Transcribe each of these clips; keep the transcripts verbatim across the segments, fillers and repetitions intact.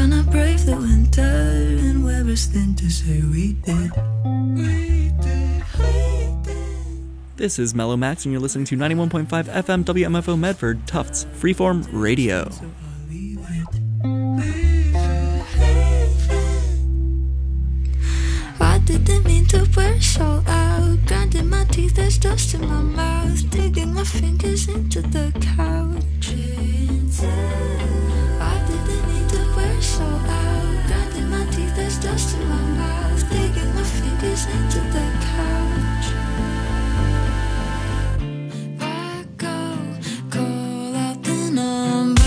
gonna brave the winter, and we're as thin to say we did. We did, we did. This is Mellow Max, and you're listening to ninety-one point five F M W M F O Medford, Tufts Freeform Radio. I didn't mean to wear so out. Grinding my teeth, there's dust in my mouth. Digging my fingers into the couch. I didn't mean to wear so out. Grinding my teeth, there's dust in my mouth. Digging my fingers into the couch. I go, call out the number.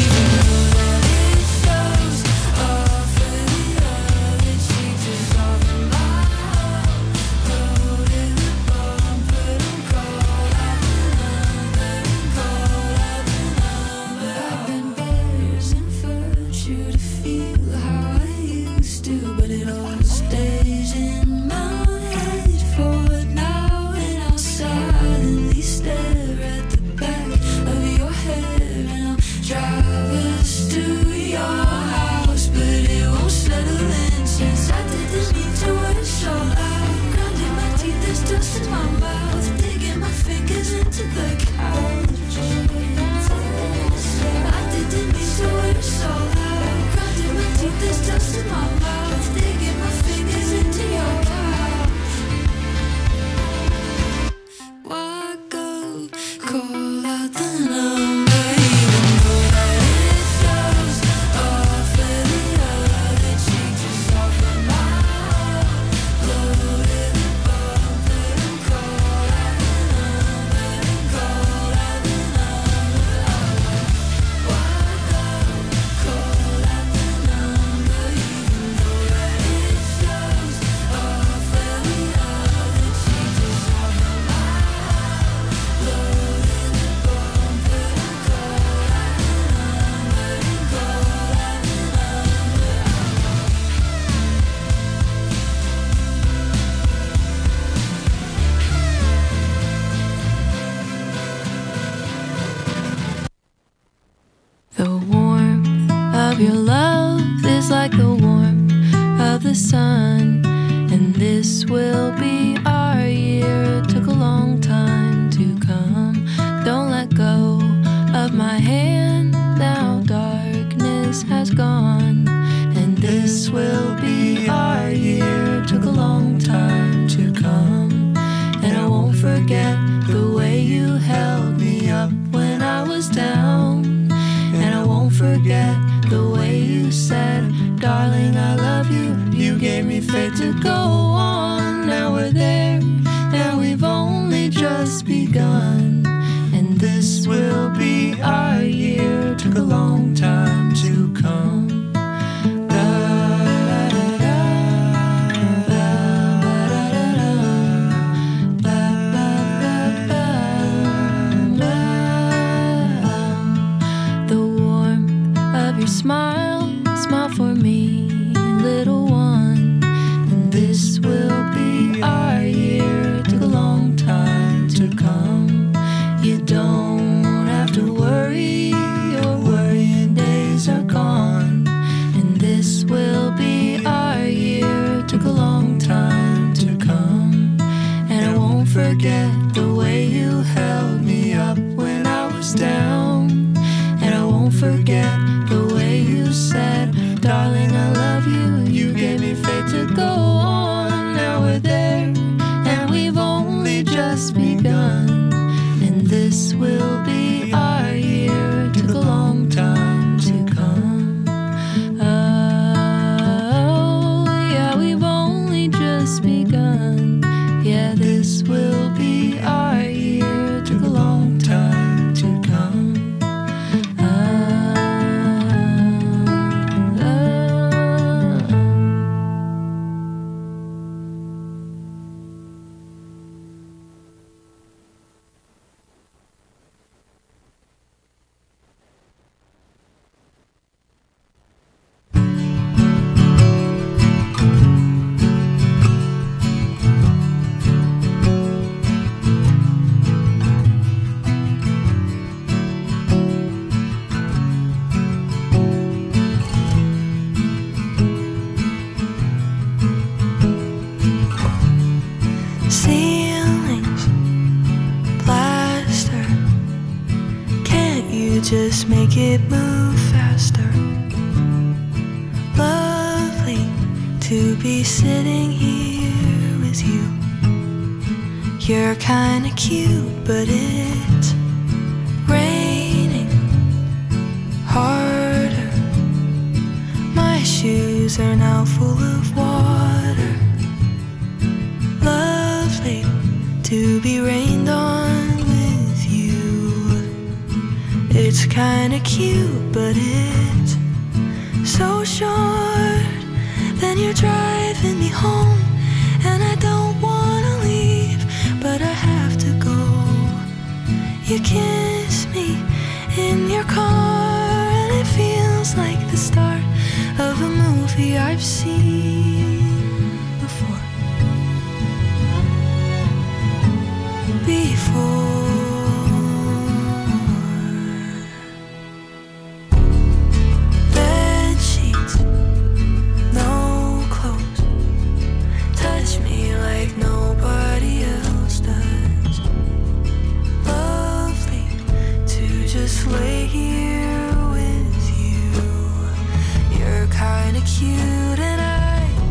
Your love is like the warmth of the sun, and this will be our year. It took a long time to come. Don't let go of my hand, now darkness has gone, and this will be our year. It took a long time to come, and I won't forget the way you held me up when I was down, and I won't forget the way you said, darling, I love you. You gave me faith to go on. Now we're there, now we've only just begun, and this will be our year. Took a long time to come. Smile, smile for me, little one, and this will be our year. It took a long time to come. You don't have to worry, your worrying days are gone, and this will be our year. It took a long time to come, and I won't forget the way you held me up when I was down, and I won't forget the way you said, darling, I love you. just make it move faster. Lovely to be sitting here with you. You're kinda cute, but it's raining harder. My shoes are now full of water. Lovely to be rained on with you. It's kinda cute, but it's so short. Then you're driving me home, and I don't wanna leave, but I have to go. You kiss me in your car, and it feels like the start of a movie I've seen before. Before. Bed sheets, no clothes. Touch me like nobody else does. Lovely to just lay here with you. You're kinda cute, and I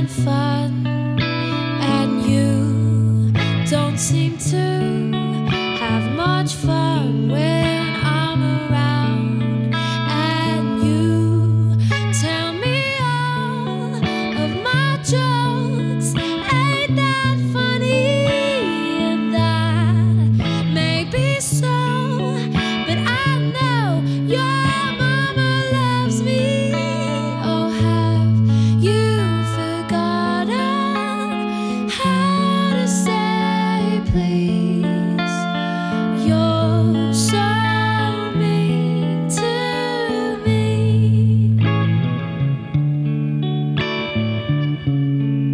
having fun, and you don't seem to have much fun when I'm around. And you tell me all of my jokes, ain't that funny? And that may be so, but I know your mama loves me. Oh, have you forgotten how to say please? You're so mean to me.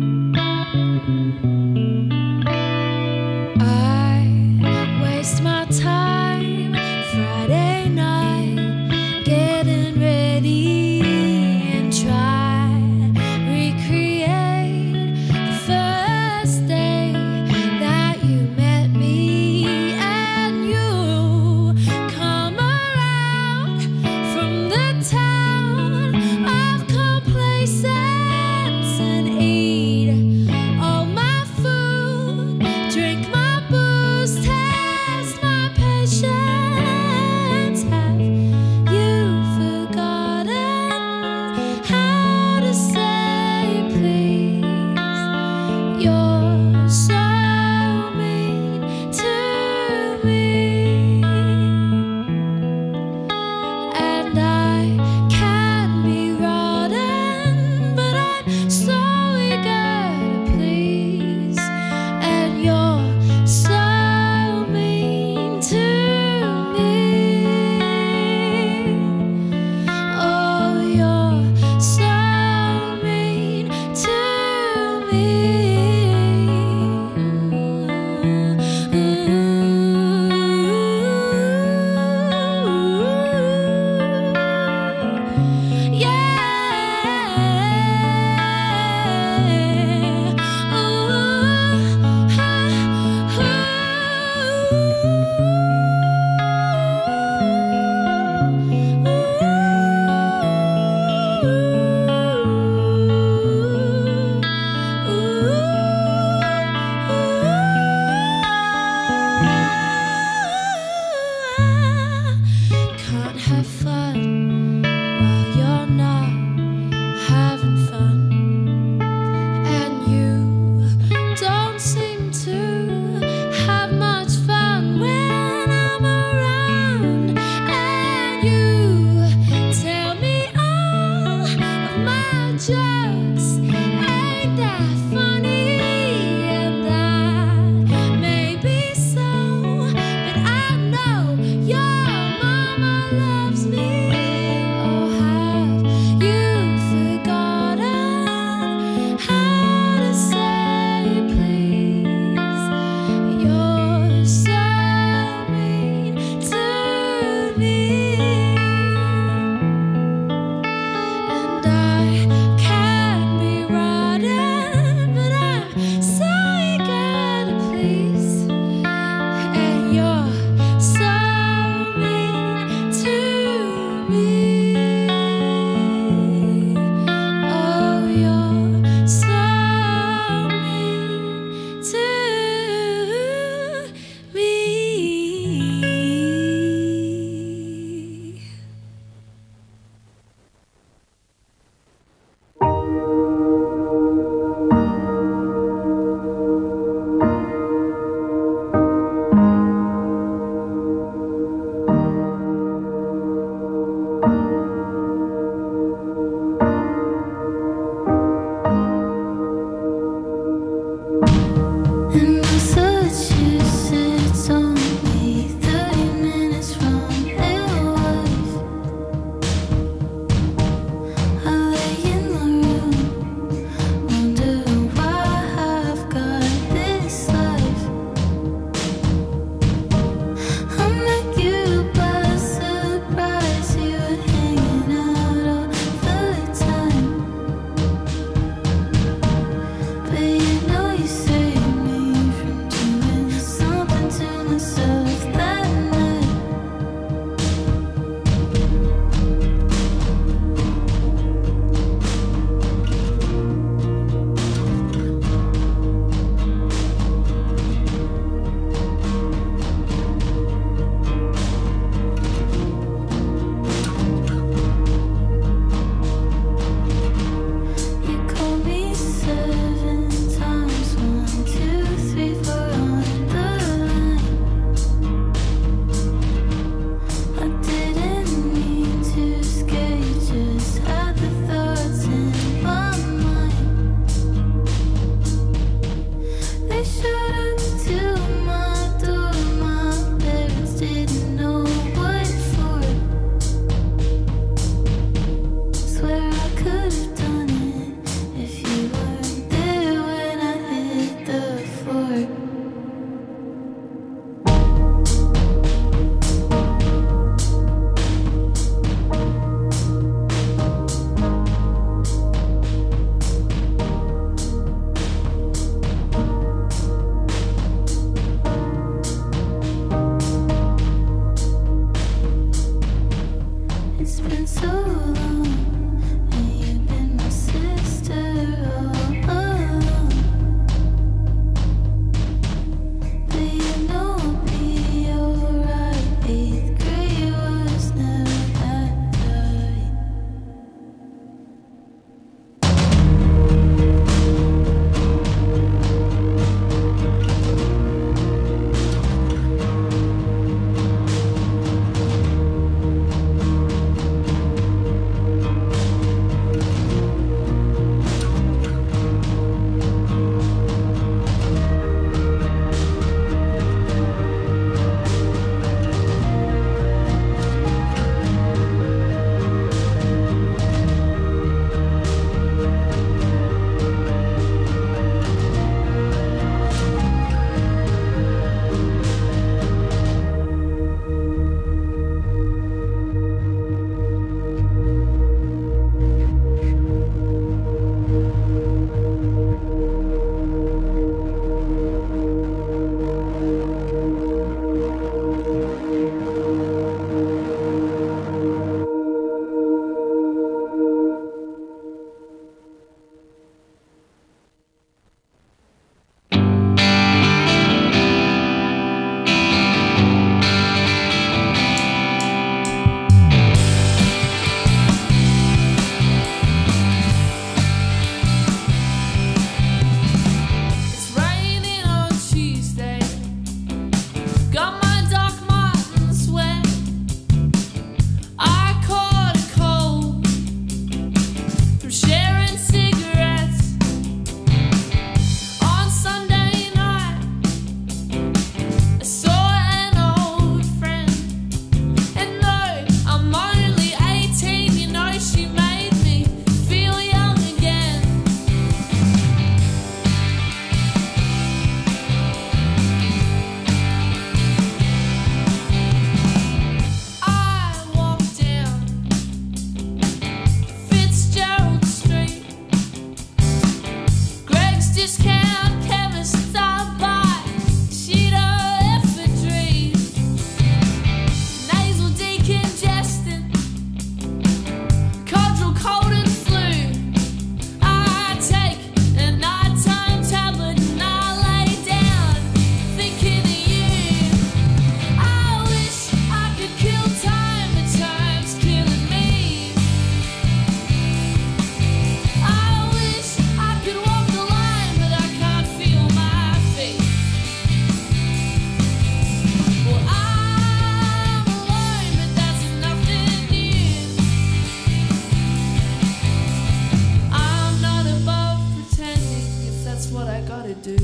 that's what I gotta do.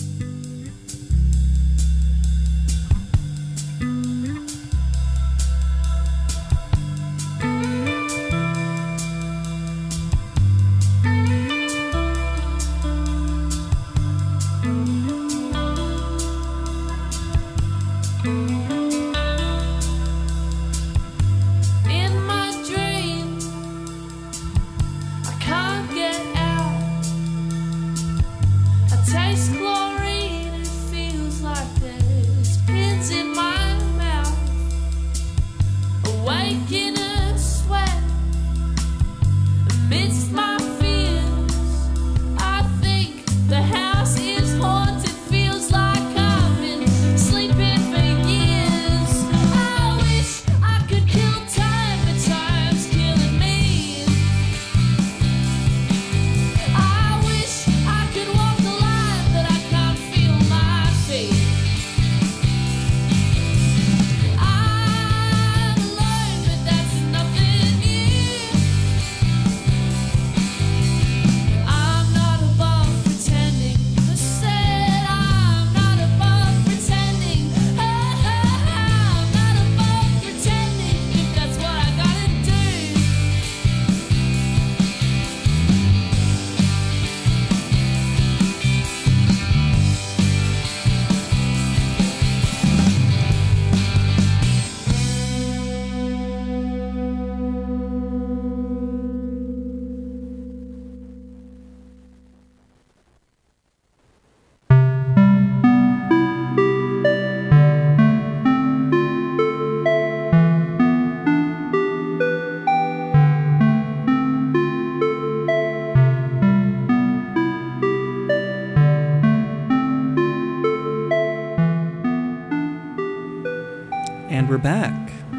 And we're back.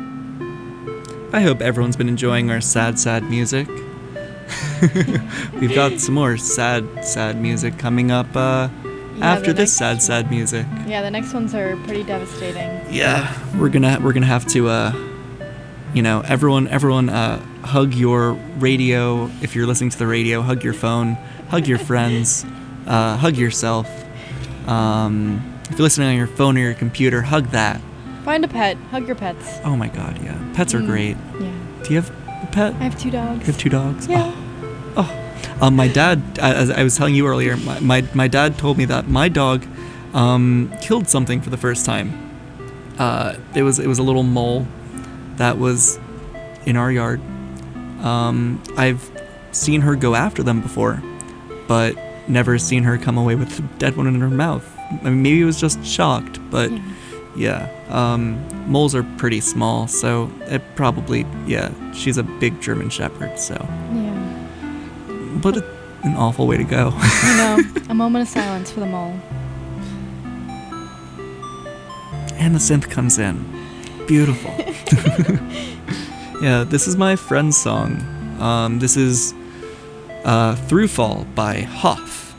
I hope everyone's been enjoying our sad, sad music. We've got some more sad, sad music coming up uh, Yeah, after the this sad, next- sad music. Yeah, the next ones are pretty devastating. Yeah, we're gonna we're gonna have to, uh, you know, everyone everyone uh, hug your radio if you're listening to the radio. Hug your phone. Hug your friends. Uh, hug yourself. Um, if you're listening on your phone or your computer, hug that. Find a pet. Hug your pets. Oh my God, yeah, pets are Mm. great. Yeah. Do you have a pet? I have two dogs. You have two dogs? Yeah. Oh. oh. Um, my dad, as I was telling you earlier, my, my, my dad told me that my dog um, killed something for the first time. Uh, it was it was a little mole that was in our yard. Um, I've seen her go after them before, but never seen her come away with a dead one in her mouth. I mean, maybe it was just shocked, but Yeah. yeah. Um, moles are pretty small, so it probably, yeah, she's a big German Shepherd, so. Yeah. But it, an awful way to go. You know, a moment of silence for the mole. And the synth comes in. Beautiful. Yeah, this is my friend's song. Um, this is uh, Through Fall by Hoff.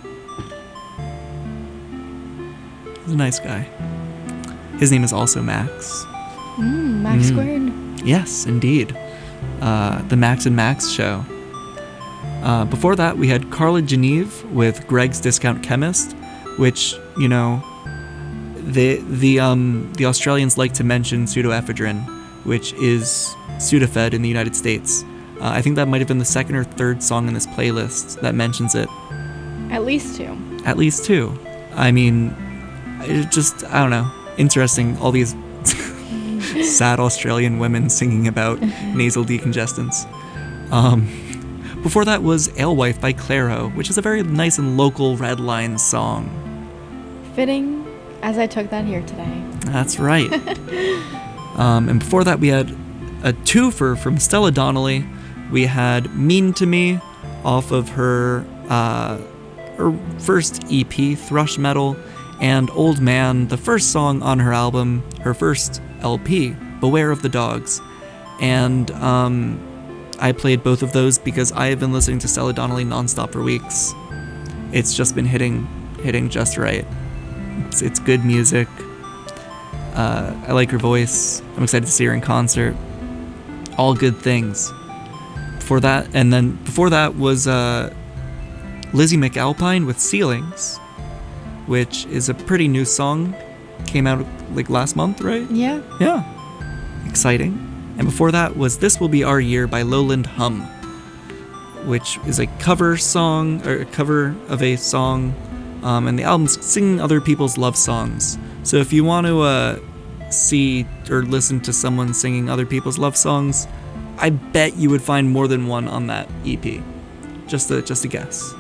He's a nice guy. His name is also Max. Mm, Max Mm. squared. Yes, indeed. Uh, the Max and Max show. Uh, before that, we had Carla Geneve with Greg's Discount Chemist, which, you know, the the um the Australians like to mention pseudoephedrine, which is Sudafed in the United States. Uh, I think that might have been the second or third song in this playlist that mentions it. At least two. At least two. I mean, it just, I don't know, interesting, all these sad Australian women singing about nasal decongestants. Um, before that was Alewife by Clairo, which is a very nice and local Red Line song. Fitting as I took that here today. That's right. um, and before that, we had a twofer from Stella Donnelly. We had Mean to Me off of her, uh, her first E P, Thrush Metal, and Old Man, the first song on her album, her first L P, Beware of the Dogs. And um, I played both of those because I have been listening to Stella Donnelly nonstop for weeks. It's just been hitting, hitting just right. It's, it's good music. Uh, I like her voice. I'm excited to see her in concert. All good things. Before that, and then before that was uh, Lizzie McAlpine with Ceilings, which is a pretty new song. Came out like last month, right? Yeah. Yeah. Exciting. And before that was This Will Be Our Year by Lowland Hum, which is a cover song, or a cover of a song, um, and the album's singing other people's love songs. So if you want to uh, see or listen to someone singing other people's love songs, I bet you would find more than one on that E P. Just a just a guess.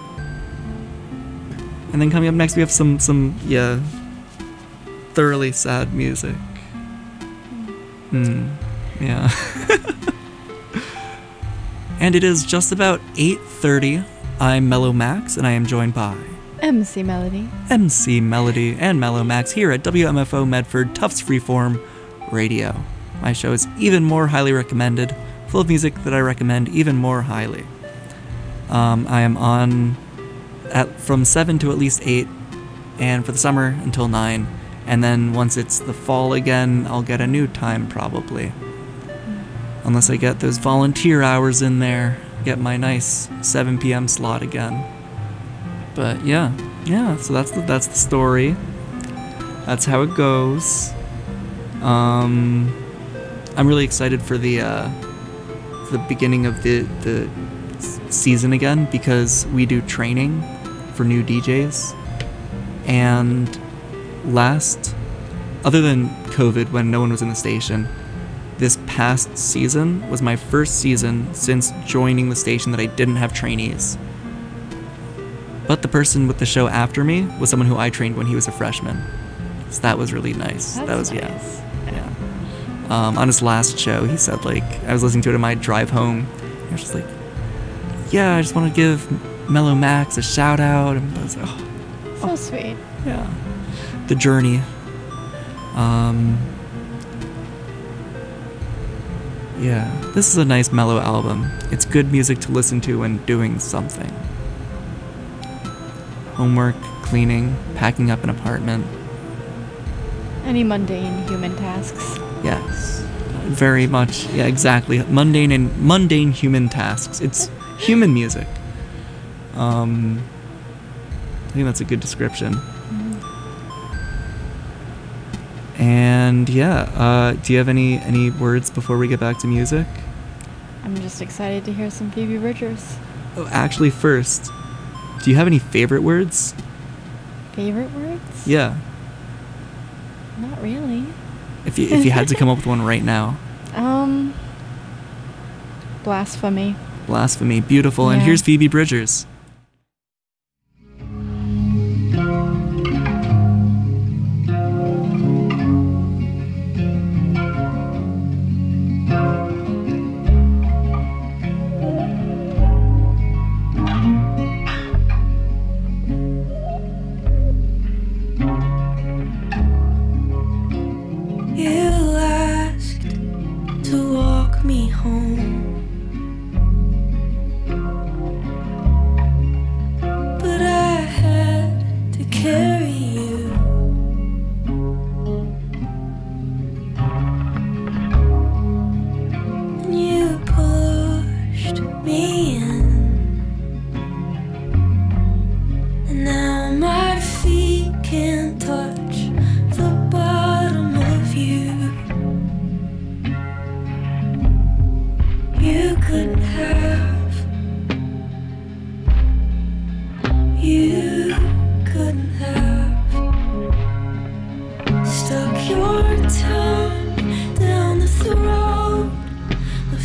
And then coming up next, we have some some yeah, thoroughly sad music. Hmm. Yeah. And it is just about eight thirty. I'm Mellow Max, and I am joined by M C Melody. M C Melody and Mellow Max here at W M F O Medford Tufts Freeform Radio. My show is even more highly recommended, full of music that I recommend even more highly. Um, I am on at from seven to at least eight, and for the summer until nine. And then once it's the fall again, I'll get a new time probably. Unless I get those volunteer hours in there, get my nice seven p.m. slot again. But yeah, yeah, so that's the, that's the story. That's how it goes. Um, I'm really excited for the uh, the beginning of the, the season again, because we do training for new D Js. And last, other than COVID when no one was in the station, this past season was my first season since joining the station that I didn't have trainees. But the person with the show after me was someone who I trained when he was a freshman. So that was really nice. That's that was, nice. yeah. yeah. Um, on his last show, he said, like, I was listening to it on my drive home, and I was just like, yeah, I just want to give Mellow Max a shout out. And I was like, oh, So sweet. yeah. The journey. Um, yeah, this is a nice mellow album. It's good music to listen to when doing something. Homework, cleaning, packing up an apartment. Any mundane human tasks. Yes, very much. Yeah, exactly. Mundane and mundane human tasks. It's human music. Um, I think that's a good description. And yeah, uh, do you have any any words before we get back to music? I'm just excited to hear some Phoebe Bridgers. Oh, actually, first, do you have any favorite words? Favorite words? Yeah. Not really. If you if you had to come up with one right now. Um. Blasphemy. Blasphemy, beautiful. And Yeah. here's Phoebe Bridgers. You asked to walk me home, but I had to carry you. And you pushed me in, and now my feet can't touch the bottom of you. You couldn't have, you couldn't have stuck your tongue down the throat of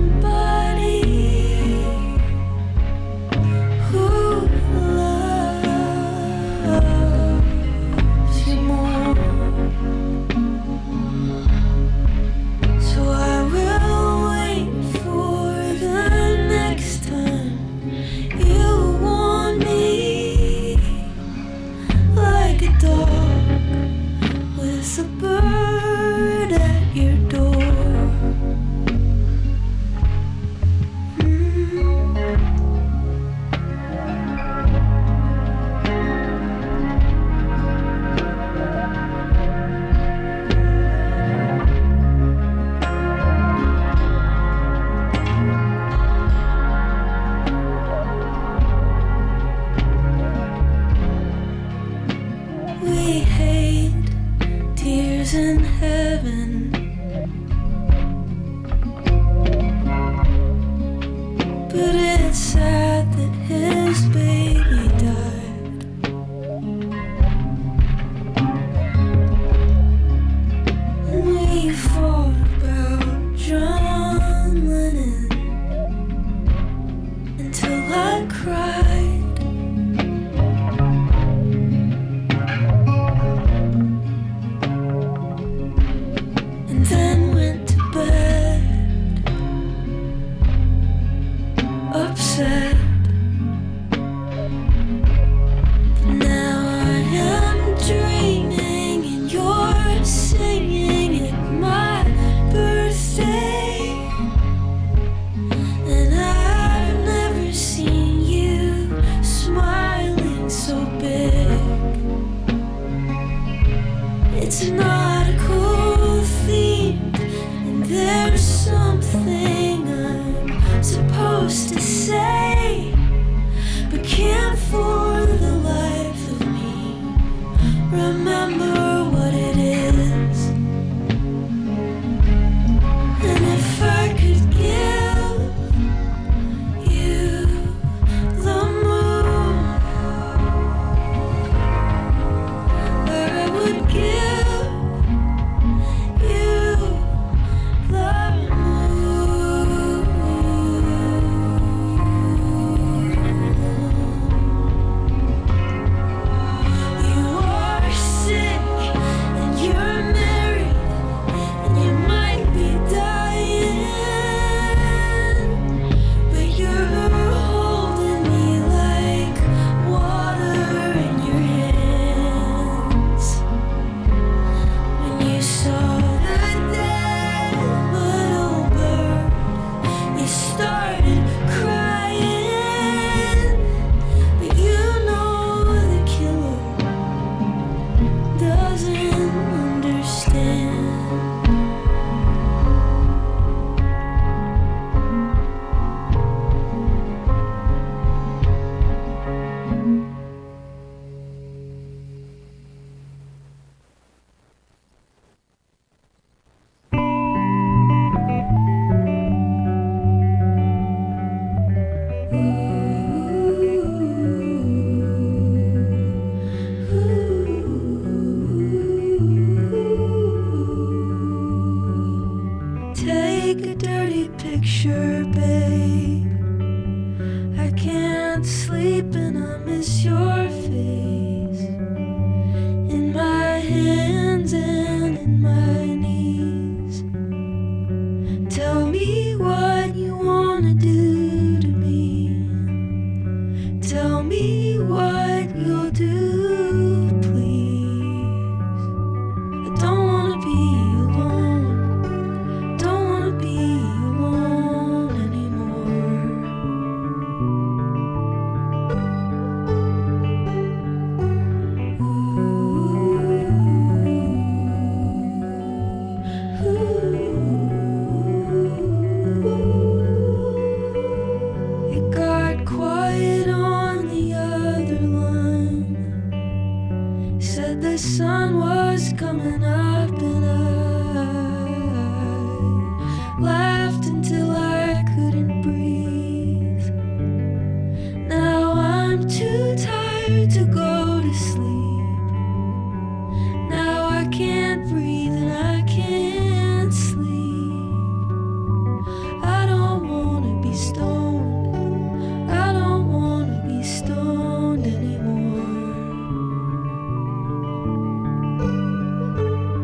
somebody who loves he's in heaven. But it's sad that his baby died. And we fought about John Lennon until I cried. And then went to bed upset. Now I am dreaming and you're singing at my birthday. And I've never seen you smiling so big. It's not a cool theme, and there's something I'm supposed to say, but can't for the life of me remember what it is. And if I could give you the moon, I would give you the moon. You are sick and you're married and you might be dying, but you're holding me like water in your hands. When you saw the dead little bird, you started crying, but you know the killer doesn't understand. Take a dirty picture, babe. I can't sleep and I miss your face in my hands and in my knees. Tell me what you wanna do to me. Tell me what you'll do, please. I don't wanna be alone. Don't wanna be alone anymore. It got quiet on the other line. Said the sun was coming up and I laughed until I couldn't breathe. Now I'm too tired to go to sleep. Now I can't breathe and I can't sleep. I don't wanna be stoned. I don't wanna be stoned anymore.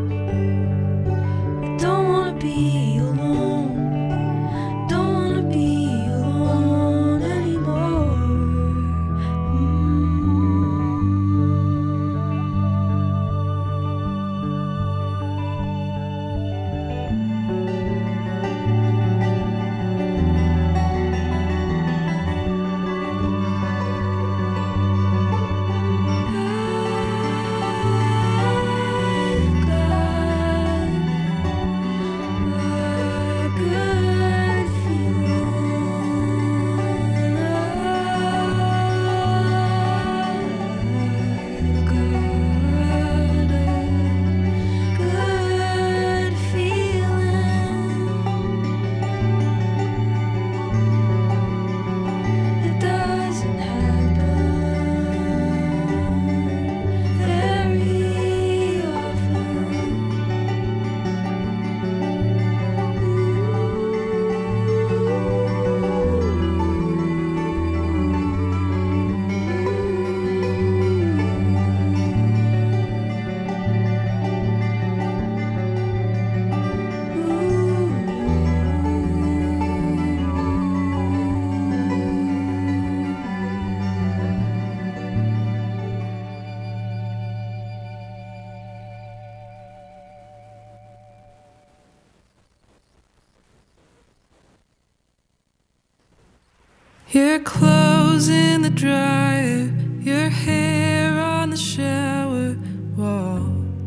Your clothes in the dryer, your hair on the shower wall.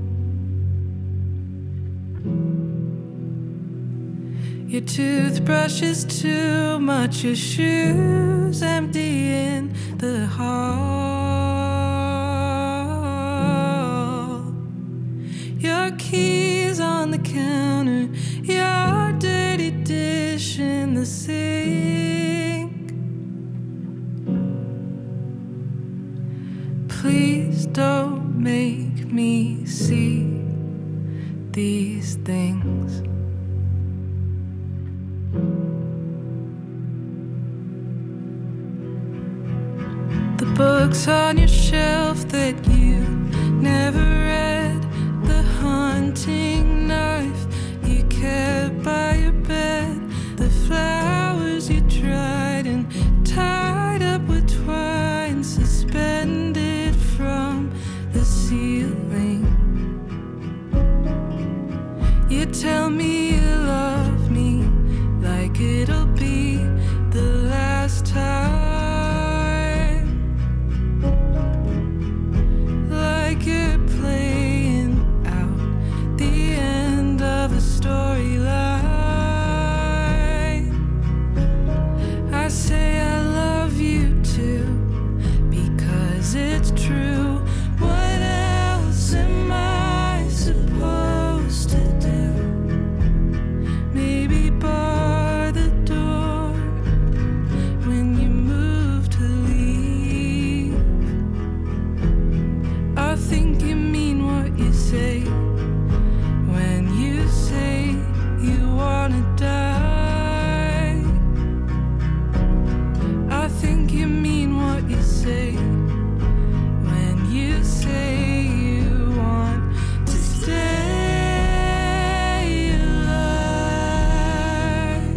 Your toothbrush is too much, your shoes empty in the hall. Your keys on the counter, your dirty dish in the sink. Please don't make me see these things. The books on your shelf that you never read, the hunting knife you kept by your bed, the flowers you tried and tied up with twine suspended from the ceiling. You tell me you love me like it'll be the last time, like you're playing out the end of a storyline. I say I love you too, because it's true. What else am I supposed to do? Maybe bar the door when you move to leave. I think you mean what you say when you say you wanna die. I think you mean what you say when you say you want to stay alive.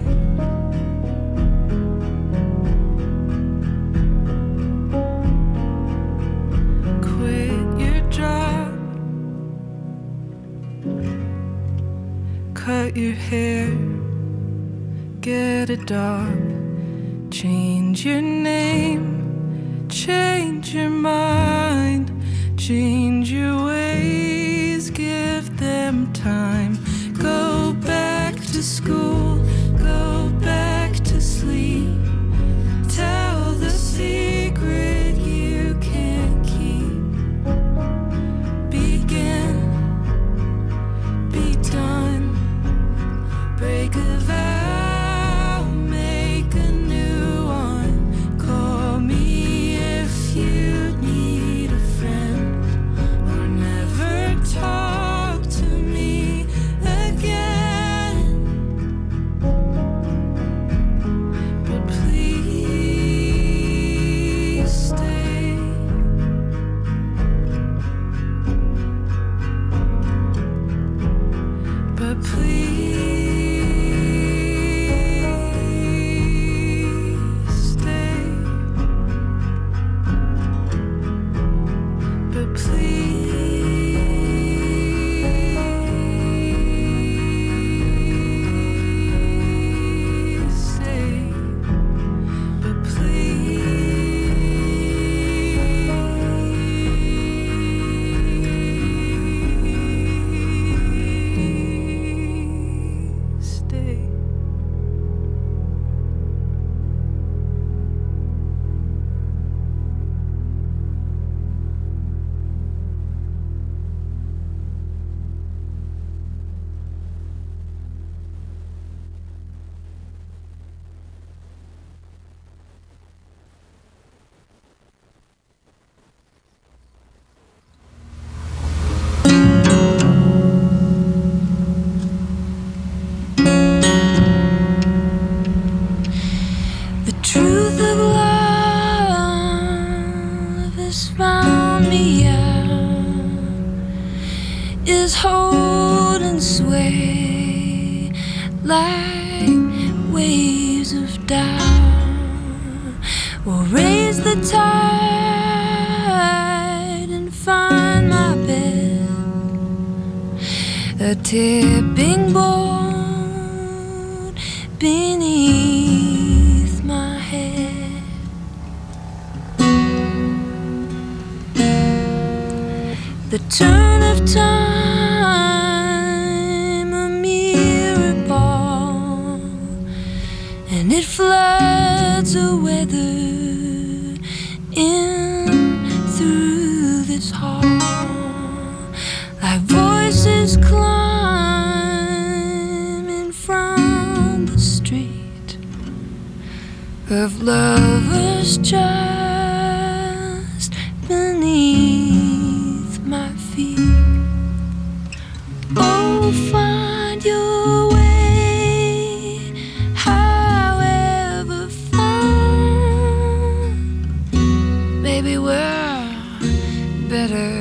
Quit your job, cut your hair, get a dog, change your name, change your mind, change your ways, give them time. Go back to school, go back to sleep. Tell the secret you can't keep. Begin, be done, break a vow, make a new one. Call me if you need a friend, or never talk to me again. But please stay. But please stay. But please stay. But please stay. The truth of love has found me out, is hold and sway like waves of doubt. Will raise the tide and find my bed, a tipping boat beneath my head. the turn of time, a mirror ball, and it floods a weather in through this hall, like voices climbing from the street of lovers just beneath my feet. Oh, find your way, however far. Maybe we're better.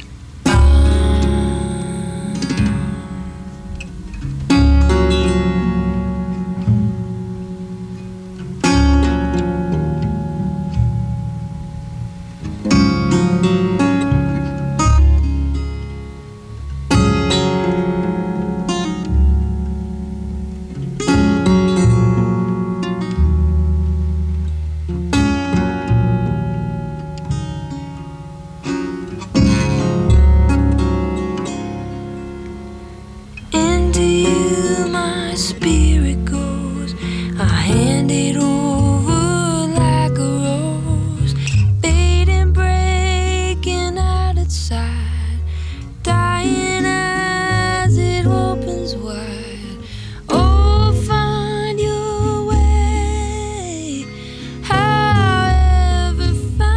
Spirit goes, I hand it over like a rose, fading, breaking out inside, dying as it opens wide. Oh, find your way, however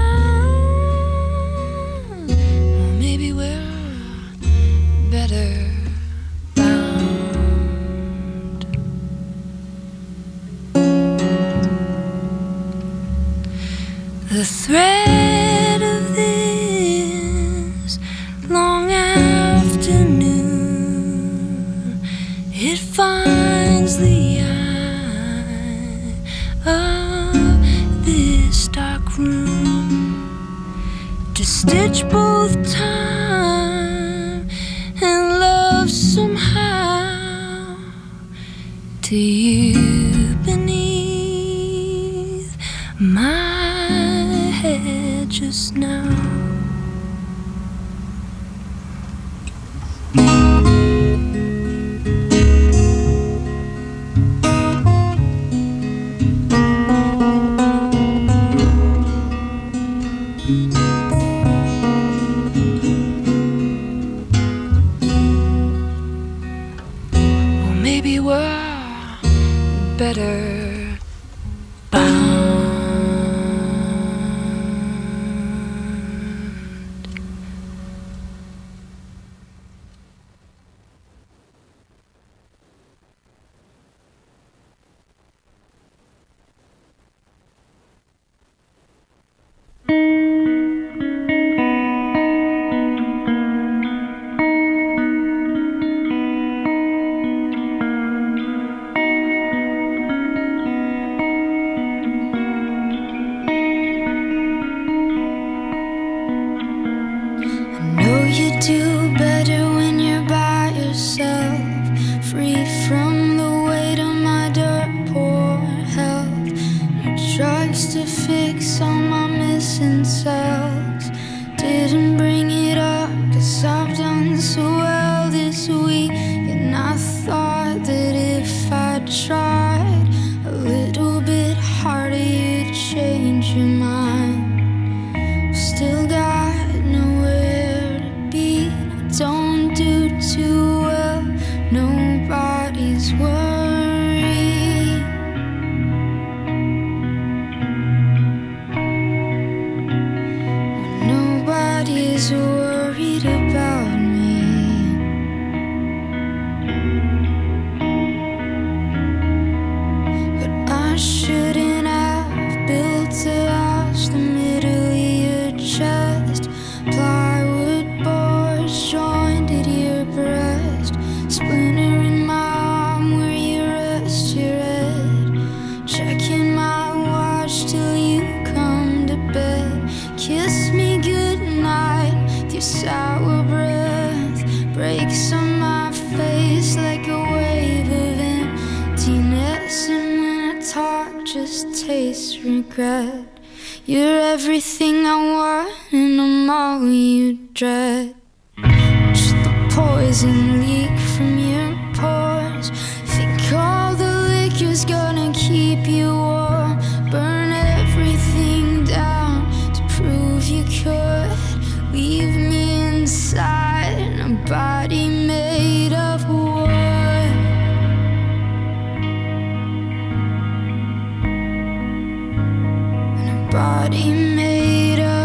found. Or maybe we're better. The thread of this long afternoon, it finds the eye of this dark room to stitch both time and love somehow to you beneath my head just now. Or maybe we're better bound. You do better when you're by yourself, free from the weight of my dirt poor health. No drugs to fix all my missing cells. Didn't bring it up, 'cause I've done so well this week. And I thought that if I tried a little bit harder, you'd change your mind. Still got nowhere to be. Don't do too well, nobody's worried. Nobody's worried about me. But I shouldn't have built a house the middle of your chest. Plywood boards joined at your breast, splinter in my arm where you rest your head. Checking my watch till you come to bed. Kiss me goodnight with your sour breath. Breaks on my face like a wave of emptiness. And when I talk, just taste regret. You're everything I want and I'm all you dread. poison leak from your pores. Think all the liquor's gonna keep you warm. Burn everything down to prove you could. Leave me inside a body made of wood. And a body made of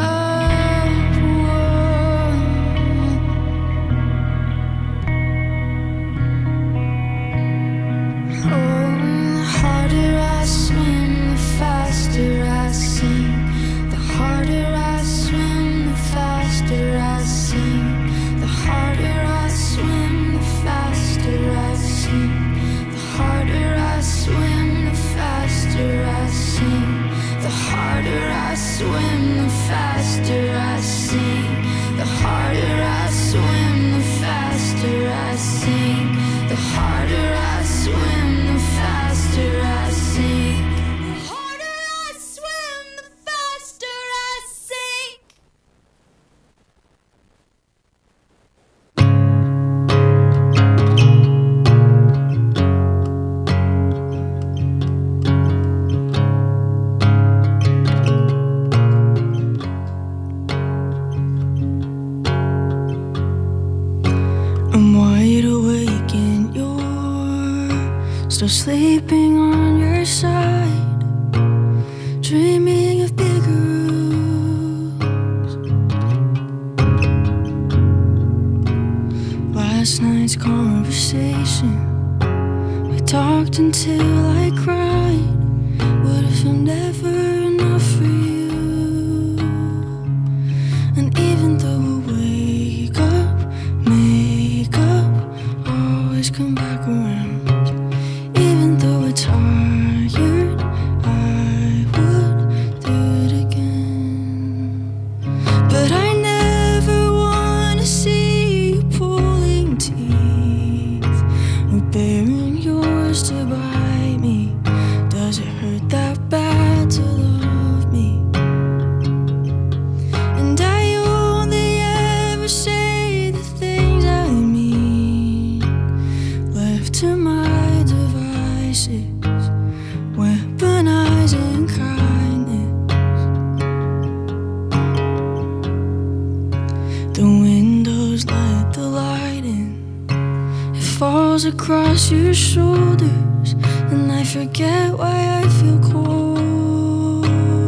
swim, the faster I sink. The harder I swim, the faster I sink. The harder I swim, the faster I sink. The harder I swim, the faster I sink. I'm wide awake and you're still sleeping on your side, dreaming of bigger rooms. Last night's conversation, we talked until I cried. What if I'm never enough for you? And even though we wake up, make up, always come back around. Even though we're tired, I would do it again. But I never wanna see you pulling teeth or baring yours to bite me. Does it hurt that bad to love me? And I only ever say the things I mean. Left to my devices, weaponizing kindness. The windows let the light in. It falls across your shoulders, and I forget why I feel cold.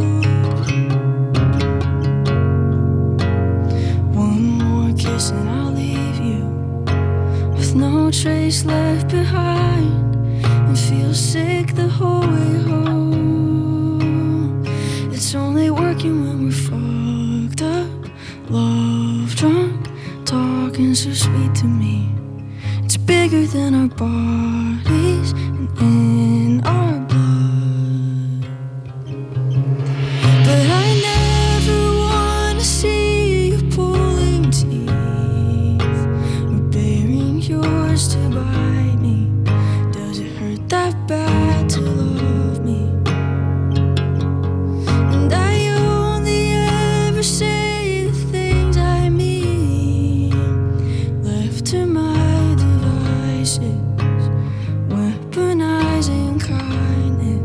One more kiss and I'll leave you with no trace left behind, and feel sick the whole way home. It's only working when we're fucked up, love drunk, talking so sweet to me. It's bigger than our bodies and in our blood. But I never wanna see you pulling teeth or baring yours to bite me. Does it hurt that bad to love me? And I only ever say the things I mean. Left to my devices, weaponizing kindness.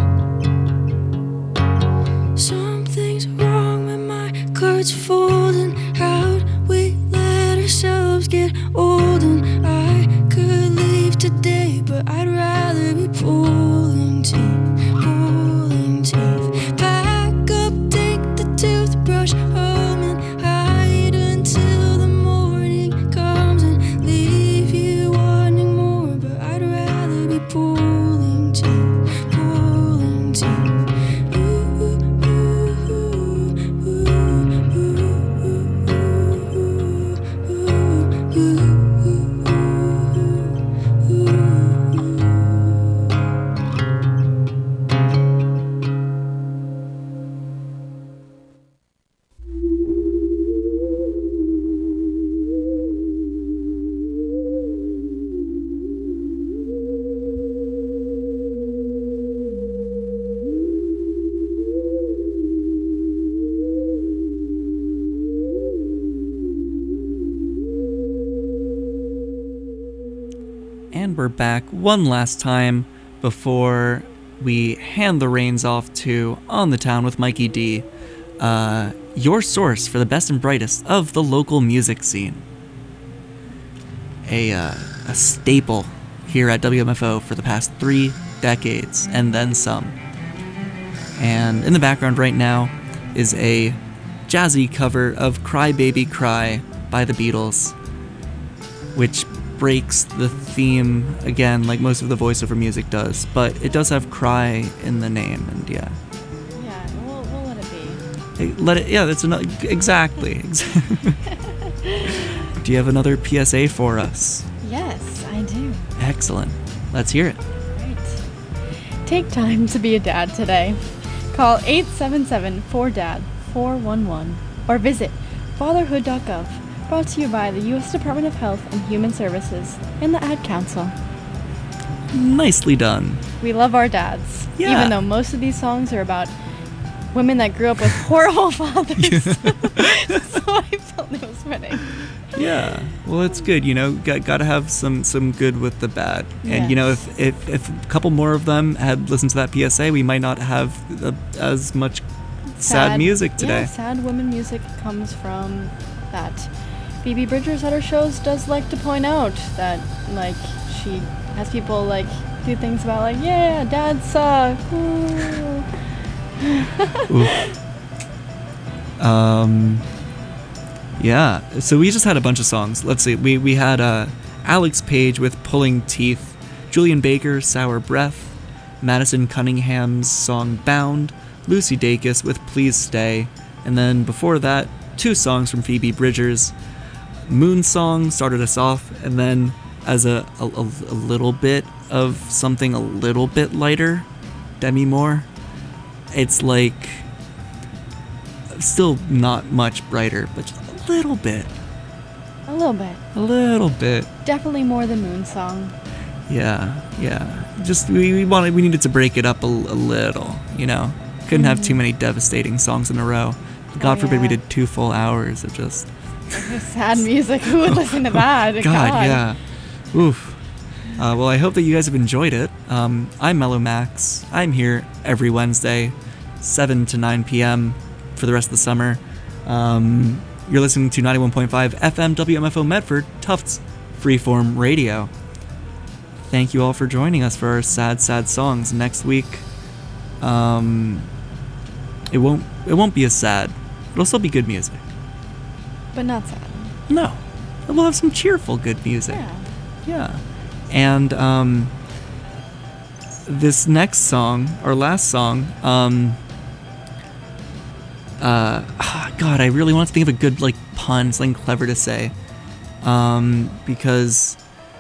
Something's wrong with my cards folding. How'd we let ourselves get old? And I could leave today, but I'd rather be pulling teeth, pulling teeth. Pack up, take the toothbrush home, and hide until the morning comes, and leave you wanting more. But I'd rather be pulling teeth, pulling teeth. Ooh, ooh, ooh, ooh, ooh, ooh, ooh, ooh, ooh, ooh. And we're back one last time before we hand the reins off to On the Town with Mikey D, uh, your source for the best and brightest of the local music scene. A, uh, a staple here at W M F O for the past three decades, and then some. And in the background right now is a jazzy cover of Cry Baby Cry by the Beatles, which breaks the theme again like most of the voiceover music does, but it does have cry in the name, and yeah. Yeah, we'll, we'll let it be. Hey, let it, yeah, that's another, exactly. Do you have another P S A for us? Yes, I do. Excellent. Let's hear it. Right. Take time to be a dad today. Call eight seven seven four D A D four one one or visit fatherhood dot gov. Brought to you by the U S Department of Health and Human Services and the Ad Council. Nicely done. We love our dads, Yeah. even though most of these songs are about women that grew up with horrible fathers. So I felt it was fitting. Yeah. Well, it's good, you know, got, got to have some, some good with the bad. And, you know, Yes. if, if, if a couple more of them had listened to that P S A, we might not have uh, as much sad, music today. Yeah, sad women music comes from that. Phoebe Bridgers at her shows does like to point out that, like, she has people, like, do things about, like, yeah, dad suck. Ooh. Oof. Um, yeah, so we just had a bunch of songs. Let's see, we, we had uh, Alex Page with Pulling Teeth, Julian Baker, Sour Breath, Madison Cunningham's song Bound, Lucy Dacus with Please Stay, and then before that, two songs from Phoebe Bridgers. Moon Song started us off, and then as a, a, a little bit of something a little bit lighter, Demi Moore. It's like still not much brighter, but just a little bit. A little bit. A little bit. Definitely more than Moon Song. Yeah, yeah. Just we, we wanted we needed to break it up a, a little, you know. Couldn't have too many devastating songs in a row. God Oh, forbid we yeah. did two full hours of just Sad music. Who would listen to that? God, yeah. Oof. Uh, well, I hope that you guys have enjoyed it. Um, I'm Mellow Max. I'm here every Wednesday, seven to nine p.m. for the rest of the summer. Um, you're listening to ninety-one point five F M W M F O Medford, Tufts Freeform Radio. Thank you all for joining us for our sad, sad songs. Next week, um, it won't it won't be as sad. It'll still be good music. But not sad. No, we'll have some cheerful good music. Yeah. Yeah. And um, this next song, our last song, um, uh, ah, God, I really want to think of a good like pun, something clever to say, um, because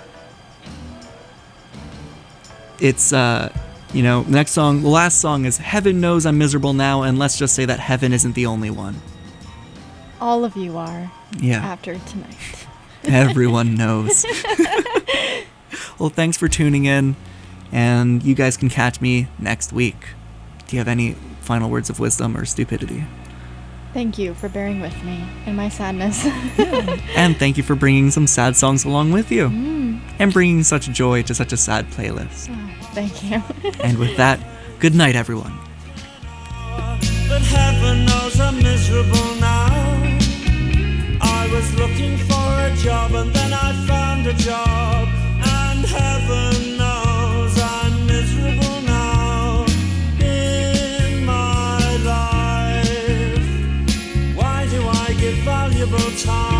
it's uh, you know, next song, the last song is "Heaven Knows I'm Miserable Now," and let's just say that heaven isn't the only one. All of you are Yeah. after tonight. Everyone knows. Well, thanks for tuning in, and you guys can catch me next week. Do you have any final words of wisdom or stupidity? Thank you for bearing with me in my sadness. And thank you for bringing some sad songs along with you, Mm. and bringing such joy to such a sad playlist. Oh, thank you. And with that, good night, everyone. But heaven knows I'm miserable now. I was looking for a job and then I found a job. And heaven knows I'm miserable now in my life. Why do I give valuable time